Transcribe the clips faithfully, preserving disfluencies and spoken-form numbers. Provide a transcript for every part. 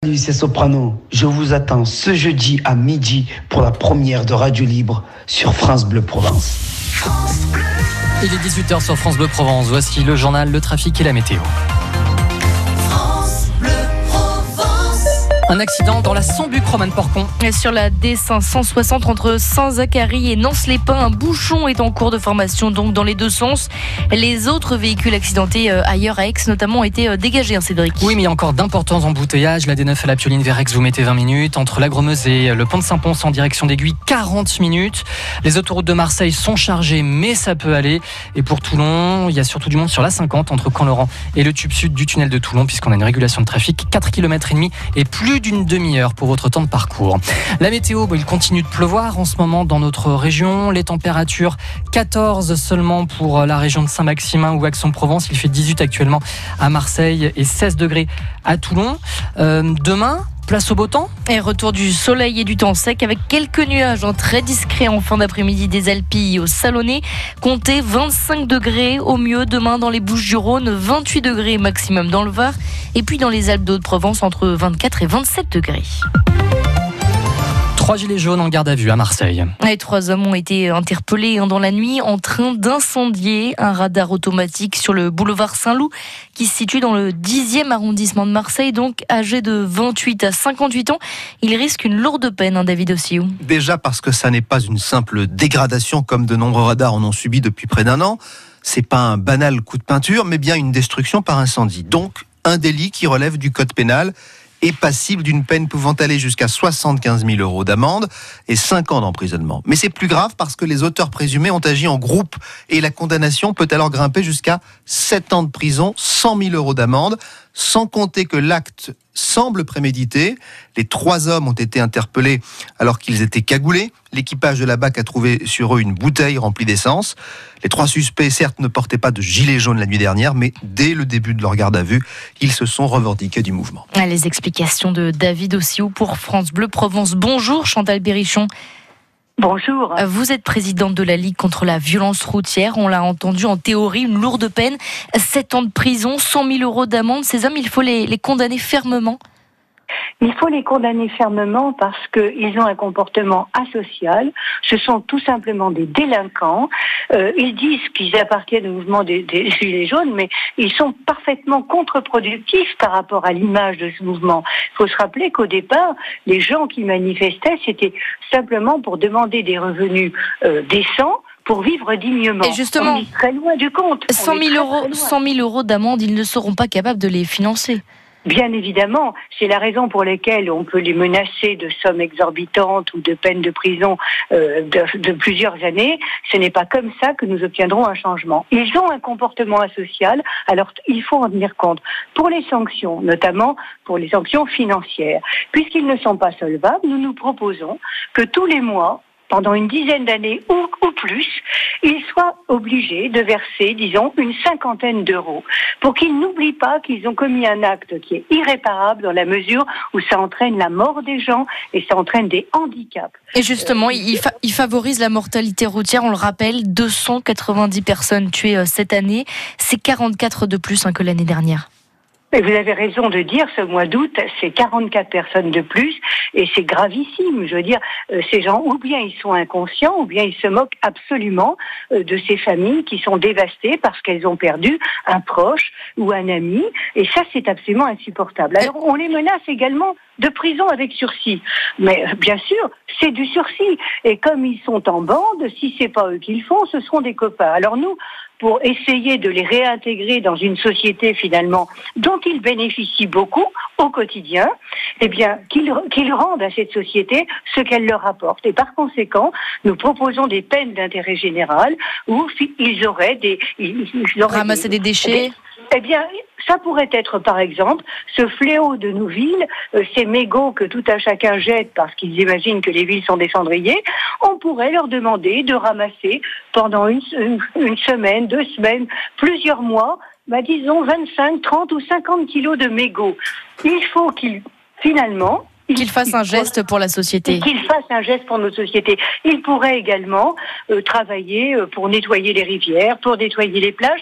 Salut, c'est Soprano. Je vous attends ce jeudi à midi pour la première de Radio Libre sur France Bleu Provence. Il est dix-huit heures sur France Bleu Provence. Voici le journal, le trafic et la météo. Un accident dans la Sambuc-Romane-Porcon. Et sur la D cinq cent soixante entre Saint-Zacharie et Nance-les-Pins, un bouchon est en cours de formation donc dans les deux sens. Les autres véhicules accidentés ailleurs à Aix notamment ont été dégagés, hein, Cédric. Oui, mais il y a encore d'importants embouteillages. La D neuf à la Pioline vers Aix, vous mettez vingt minutes. Entre la Grommeuse et le pont de Saint-Pons en direction d'Aiguille, quarante minutes. Les autoroutes de Marseille sont chargées, mais ça peut aller. Et pour Toulon, il y a surtout du monde sur la cinquante entre Camp-Laurent et le tube sud du tunnel de Toulon, puisqu'on a une régulation de trafic, quatre kilomètres et demi et plus d'une demi-heure pour votre temps de parcours. La météo, bon, il continue de pleuvoir en ce moment dans notre région. Les températures, quatorze seulement pour la région de Saint-Maximin ou Aix-en-Provence. Il fait dix-huit actuellement à Marseille et seize degrés à Toulon. Euh, demain, place au beau temps. Et retour du soleil et du temps sec avec quelques nuages hein, très discrets en fin d'après-midi des Alpilles au Salonnais. Comptez vingt-cinq degrés au mieux demain dans les Bouches-du-Rhône, vingt-huit degrés maximum dans le Var et puis dans les Alpes d'Haute-Provence entre vingt-quatre et vingt-sept degrés. Trois gilets jaunes en garde à vue à Marseille. Et trois hommes ont été interpellés dans la nuit en train d'incendier un radar automatique sur le boulevard Saint-Loup qui se situe dans le dixième arrondissement de Marseille. Donc âgés de vingt-huit à cinquante-huit ans, ils risquent une lourde peine, hein, David Ossiou. Déjà parce que ça n'est pas une simple dégradation comme de nombreux radars en ont subi depuis près d'un an. C'est pas un banal coup de peinture, mais bien une destruction par incendie. Donc un délit qui relève du code pénal est passible d'une peine pouvant aller jusqu'à soixante-quinze mille euros d'amende et cinq ans d'emprisonnement. Mais c'est plus grave parce que les auteurs présumés ont agi en groupe et la condamnation peut alors grimper jusqu'à sept ans de prison, cent mille euros d'amende, sans compter que l'acte semble prémédité. Les trois hommes ont été interpellés alors qu'ils étaient cagoulés. L'équipage de la B A C a trouvé sur eux une bouteille remplie d'essence. Les trois suspects, certes, ne portaient pas de gilet jaune la nuit dernière, mais dès le début de leur garde à vue, ils se sont revendiqués du mouvement. Les explications de David Ossiou pour France Bleu Provence. Bonjour Chantal Berrichon. Bonjour. Vous êtes présidente de la Ligue contre la violence routière. On l'a entendu, en théorie, une lourde peine. sept ans de prison, cent mille euros d'amende. Ces hommes, il faut les, les condamner fermement. Il faut les condamner fermement parce qu'ils ont un comportement asocial. Ce sont tout simplement des délinquants. Euh, ils disent qu'ils appartiennent au mouvement des, des Gilets jaunes, mais ils sont parfaitement contre-productifs par rapport à l'image de ce mouvement. Il faut se rappeler qu'au départ, les gens qui manifestaient, c'était simplement pour demander des revenus euh, décents, pour vivre dignement. Et justement, on est très loin du compte. cent mille euros, cent mille euros d'amende, ils ne seront pas capables de les financer. Bien évidemment, c'est la raison pour laquelle on peut les menacer de sommes exorbitantes ou de peines de prison euh, de, de plusieurs années. Ce n'est pas comme ça que nous obtiendrons un changement. Ils ont un comportement asocial, alors il faut en tenir compte. Pour les sanctions, notamment pour les sanctions financières, puisqu'ils ne sont pas solvables, nous nous proposons que tous les mois, pendant une dizaine d'années ou, ou plus, ils soient obligés de verser, disons, une cinquantaine d'euros pour qu'ils n'oublient pas qu'ils ont commis un acte qui est irréparable dans la mesure où ça entraîne la mort des gens et ça entraîne des handicaps. Et justement, euh, il, fa- il favorise la mortalité routière, on le rappelle, deux cent quatre-vingt-dix personnes tuées euh, cette année, c'est quarante-quatre de plus hein, que l'année dernière. Et vous avez raison de dire, ce mois d'août, c'est quarante-quatre personnes de plus, et c'est gravissime. Je veux dire, euh, ces gens, ou bien ils sont inconscients, ou bien ils se moquent absolument euh, de ces familles qui sont dévastées parce qu'elles ont perdu un proche ou un ami, et ça, c'est absolument insupportable. Alors, on les menace également de prison avec sursis. Mais bien sûr, c'est du sursis. Et comme ils sont en bande, si c'est pas eux qui le font, ce seront des copains. Alors nous, pour essayer de les réintégrer dans une société finalement dont ils bénéficient beaucoup au quotidien, eh bien qu'ils, qu'ils rendent à cette société ce qu'elle leur apporte. Et par conséquent, nous proposons des peines d'intérêt général où ils auraient des... Ils, ils auraient ramasser des, des déchets. Des, eh bien, ça pourrait être, par exemple, ce fléau de nos villes, euh, ces mégots que tout un chacun jette parce qu'ils imaginent que les villes sont des cendriers. On pourrait leur demander de ramasser pendant une, une, une semaine, deux semaines, plusieurs mois, bah, disons vingt-cinq, trente ou cinquante kilos de mégots. Il faut qu'ils, finalement... Qu'il fasse un geste pour la société. Qu'il fasse un geste pour notre société. Il pourrait également euh, travailler euh, pour nettoyer les rivières, pour nettoyer les plages.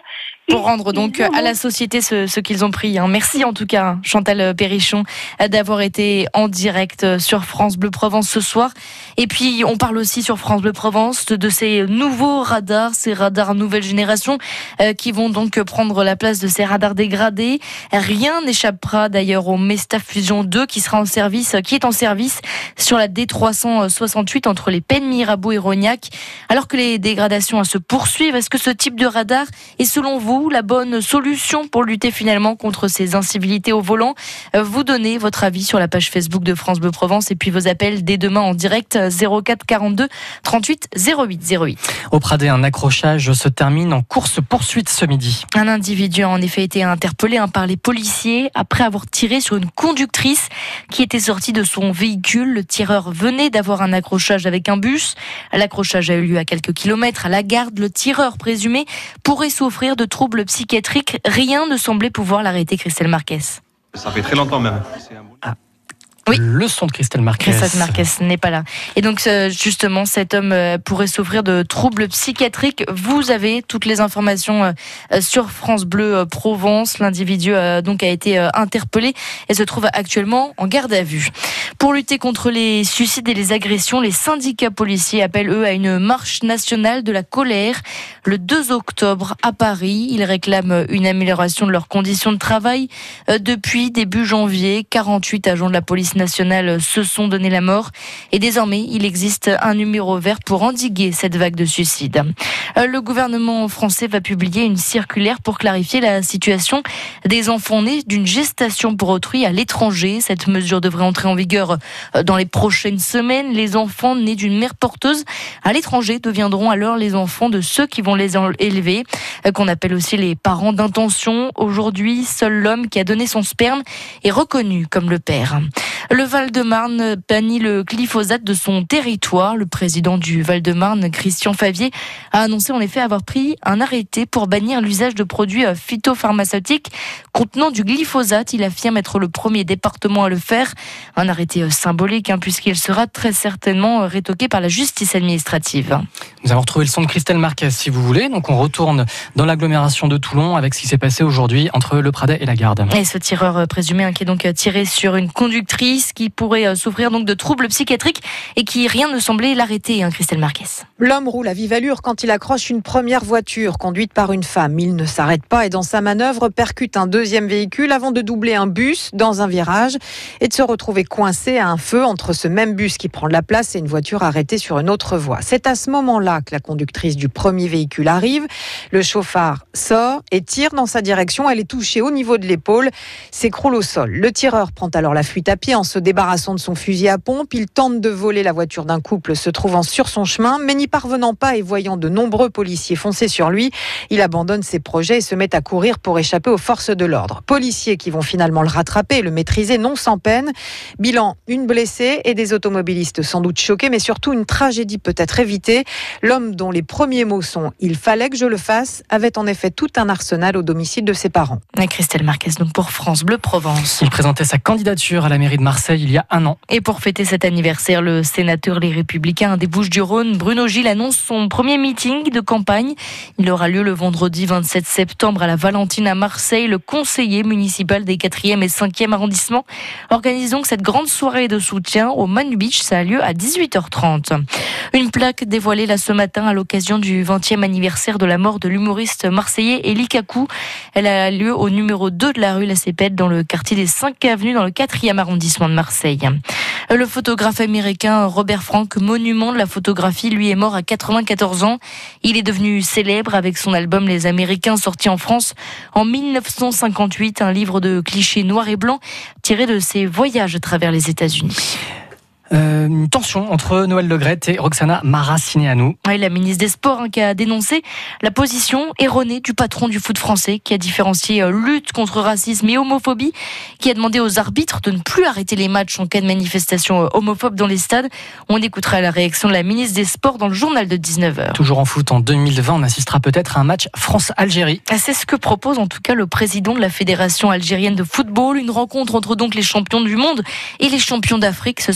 pour rendre donc à la société ce, ce qu'ils ont pris. Merci en tout cas, Chantal Perrichon, d'avoir été en direct sur France Bleu Provence ce soir. Et puis, on parle aussi sur France Bleu Provence de ces nouveaux radars, ces radars nouvelle génération euh, qui vont donc prendre la place de ces radars dégradés. Rien n'échappera d'ailleurs au Mesta Fusion deux qui sera en service, qui est en service sur la D trois cent soixante-huit entre les Pennes Mirabeau et Rognac. Alors que les dégradations se poursuivent, est-ce que ce type de radar est selon vous la bonne solution pour lutter finalement contre ces incivilités au volant? Vous donnez votre avis sur la page Facebook de France Bleu Provence et puis vos appels dès demain en direct zéro quatre quarante-deux trente-huit zéro huit zéro huit. Au Pradet, un accrochage se termine en course-poursuite ce midi. Un individu a en effet été interpellé hein, par les policiers après avoir tiré sur une conductrice qui était sortie de son véhicule. Le tireur venait d'avoir un accrochage avec un bus. L'accrochage a eu lieu à quelques kilomètres à la Garde. Le tireur présumé pourrait souffrir de troubles psychiatriques. Rien ne semblait pouvoir l'arrêter, Christelle Marquez. Ça fait très longtemps même. Ah. Oui. Le son de Christelle Marquez. Christelle Marquez n'est pas là. Et donc, justement, cet homme pourrait souffrir de troubles psychiatriques. Vous avez toutes les informations sur France Bleu Provence. L'individu donc a été interpellé et se trouve actuellement en garde à vue. Pour lutter contre les suicides et les agressions, les syndicats policiers appellent, eux, à une marche nationale de la colère le deux octobre à Paris. Ils réclament une amélioration de leurs conditions de travail. Depuis début janvier, quarante-huit agents de la police nationale se sont donné la mort et désormais il existe un numéro vert pour endiguer cette vague de suicides. Le gouvernement français va publier une circulaire pour clarifier la situation des enfants nés d'une gestation pour autrui à l'étranger. Cette mesure devrait entrer en vigueur dans les prochaines semaines. Les enfants nés d'une mère porteuse à l'étranger deviendront alors les enfants de ceux qui vont les élever, qu'on appelle aussi les parents d'intention. Aujourd'hui, seul l'homme qui a donné son sperme est reconnu comme le père. Le Val-de-Marne bannit le glyphosate de son territoire. Le président du Val-de-Marne, Christian Favier, a annoncé en effet avoir pris un arrêté pour bannir l'usage de produits phytopharmaceutiques contenant du glyphosate. Il affirme être le premier département à le faire. Un arrêté symbolique hein, puisqu'il sera très certainement rétoqué par la justice administrative. Nous avons retrouvé le son de Christelle Marquez si vous voulez. Donc on retourne dans l'agglomération de Toulon avec ce qui s'est passé aujourd'hui entre le Pradet et la Garde. Et ce tireur présumé hein, qui est donc tiré sur une conductrice qui pourrait souffrir donc de troubles psychiatriques et qui rien ne semblait l'arrêter, hein, Christelle Marquez. L'homme roule à vive allure quand il accroche une première voiture conduite par une femme. Il ne s'arrête pas et dans sa manœuvre percute un deuxième véhicule avant de doubler un bus dans un virage et de se retrouver coincé à un feu entre ce même bus qui prend de la place et une voiture arrêtée sur une autre voie. C'est à ce moment-là que la conductrice du premier véhicule arrive. Le chauffard sort et tire dans sa direction. Elle est touchée au niveau de l'épaule, s'écroule au sol. Le tireur prend alors la fuite à pied en se débarrassant de son fusil à pompe. Il tente de voler la voiture d'un couple se trouvant sur son chemin, mais n'y parvenant pas et voyant de nombreux policiers foncer sur lui, il abandonne ses projets et se met à courir pour échapper aux forces de l'ordre. Policiers qui vont finalement le rattraper et le maîtriser non sans peine. Bilan, une blessée et des automobilistes sans doute choqués, mais surtout une tragédie peut-être évitée. L'homme dont les premiers mots sont « il fallait que je le fasse » avait en effet tout un arsenal au domicile de ses parents. Et Christelle Marquez donc pour France Bleu Provence. Il présentait sa candidature à la mairie de Marseille il y a un an. Et pour fêter cet anniversaire, le sénateur Les Républicains des Bouches-du-Rhône, Bruno Gilles, annonce son premier meeting de campagne. Il aura lieu le vendredi vingt-sept septembre à la Valentine à Marseille. Le conseiller municipal des quatrième et cinquième arrondissements organise donc cette grande soirée de soutien au Manu Beach. Ça a lieu à dix-huit heures trente. Une plaque dévoilée là ce matin à l'occasion du vingtième anniversaire de la mort de l'humoriste marseillais Elie Kakou. Elle a lieu au numéro deux de la rue La Cépède dans le quartier des cinq avenues dans le quatrième arrondissement de Marseille. Le photographe américain Robert Frank, monument de la photographie, lui est mort à quatre-vingt-quatorze ans. Il est devenu célèbre avec son album Les Américains sorti en France en mille neuf cent cinquante-huit, un livre de clichés noirs et blancs tiré de ses voyages à travers les États-Unis. Euh, une tension entre Noël Le Graët et Roxana Maracineanu. Oui, la ministre des Sports hein, qui a dénoncé la position erronée du patron du foot français qui a différencié euh, lutte contre racisme et homophobie, qui a demandé aux arbitres de ne plus arrêter les matchs en cas de manifestation euh, homophobe dans les stades. On écoutera la réaction de la ministre des Sports dans le journal de dix-neuf heures. Toujours en foot, en deux mille vingt, on assistera peut-être à un match France-Algérie. C'est ce que propose en tout cas le président de la Fédération algérienne de football. Une rencontre entre donc les champions du monde et les champions d'Afrique. Ce sera d'ailleurs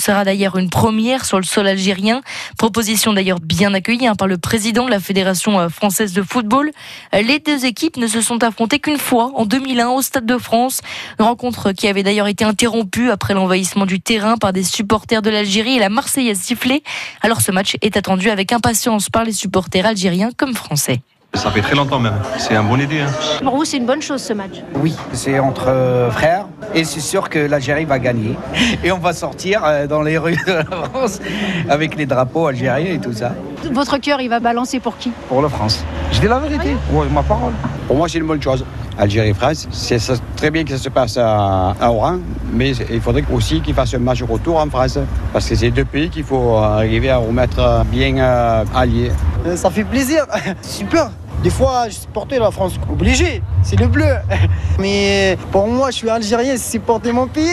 hier une première sur le sol algérien. Proposition d'ailleurs bien accueillie hein, par le président de la Fédération française de football. Les deux équipes ne se sont affrontées qu'une fois en deux mille un au Stade de France. Une rencontre qui avait d'ailleurs été interrompue après l'envahissement du terrain par des supporters de l'Algérie et la Marseillaise sifflée. Alors ce match est attendu avec impatience par les supporters algériens comme français. Ça fait très longtemps même, c'est un bon idée. Hein. Pour vous, c'est une bonne chose ce match? Oui, c'est entre euh, frères et c'est sûr que l'Algérie va gagner. Et on va sortir euh, dans les rues de la France avec les drapeaux algériens et tout ça. Votre cœur, il va balancer pour qui? Pour la France. Je dis la vérité, ouais, ma parole. Pour moi, c'est une bonne chose. Algérie-France, c'est ça, très bien que ça se passe à, à Oran, mais il faudrait aussi qu'ils fassent un match retour en France, parce que c'est deux pays qu'il faut arriver à remettre bien euh, alliés. Ça fait plaisir, super. Des fois, je supportais la France, obligé, c'est le bleu. Mais pour moi, je suis algérien, c'est supporter mon pays.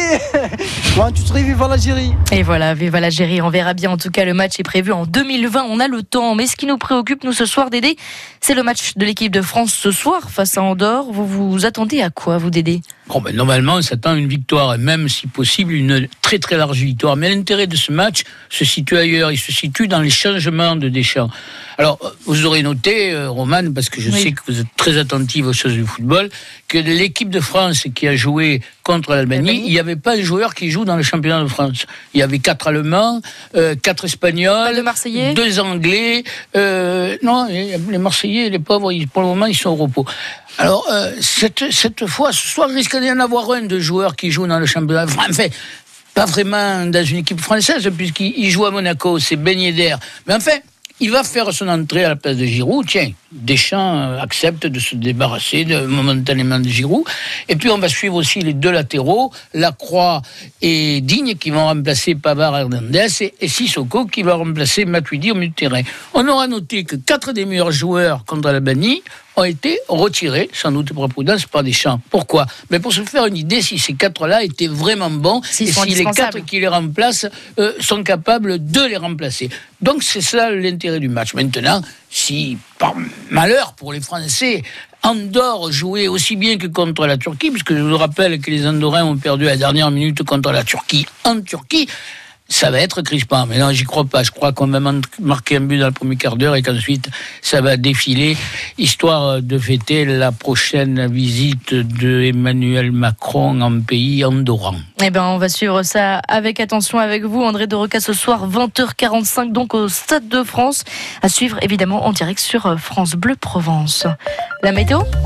Moi, tu serais vive l'Algérie. Et voilà, vive l'Algérie, on verra bien. En tout cas, le match est prévu en deux mille vingt, on a le temps. Mais ce qui nous préoccupe, nous, ce soir, Dédé, c'est le match de l'équipe de France ce soir face à Andorre. Vous vous attendez à quoi, vous, Dédé? Bon, ben, normalement, on s'attend à une victoire, et même, si possible, une très très large victoire. Mais l'intérêt de ce match se situe ailleurs. Il se situe dans les changements de Deschamps. Alors, vous aurez noté, euh, Roman, parce que je oui. sais que vous êtes très attentive aux choses du football, que l'équipe de France qui a joué contre l'Albanie, il n'y avait pas de joueurs qui jouent dans le championnat de France. Il y avait quatre Allemands, euh, quatre Espagnols, de Marseillais. deux Anglais. Euh, non, les Marseillais, les pauvres, pour le moment, ils sont au repos. Alors, euh, cette, cette fois, ce soir, il risque d'y en avoir un de joueurs qui jouent dans le championnat. Enfin, pas vraiment dans une équipe française, puisqu'il joue à Monaco, c'est Ben Yedder. Mais enfin, il va faire son entrée à la place de Giroud. Tiens, Deschamps accepte de se débarrasser de, momentanément de Giroud. Et puis on va suivre aussi les deux latéraux, Lacroix et Digne, qui vont remplacer Pavard Hernandez, et, et Sissoko qui va remplacer Matuidi au milieu de terrain. On aura noté que quatre des meilleurs joueurs contre l'Albanie ont été retirés, sans doute pour prudence, par Deschamps. Pourquoi? Mais pour se faire une idée si ces quatre-là étaient vraiment bons, S'ils et si les quatre qui les remplacent euh, sont capables de les remplacer. Donc c'est ça l'intérêt du match. Maintenant, si par malheur pour les Français, Andorre jouait aussi bien que contre la Turquie, puisque je vous rappelle que les Andorrains ont perdu à la dernière minute contre la Turquie en Turquie, ça va être crispant. Mais non, j'y crois pas. Je crois qu'on va marquer un but dans le premier quart d'heure et qu'ensuite, ça va défiler, histoire de fêter la prochaine visite de Emmanuel Macron en pays andorran. Eh ben, on va suivre ça avec attention avec vous, André de Roca, ce soir, vingt heures quarante-cinq, donc au Stade de France. À suivre, évidemment, en direct sur France Bleu Provence. La météo ?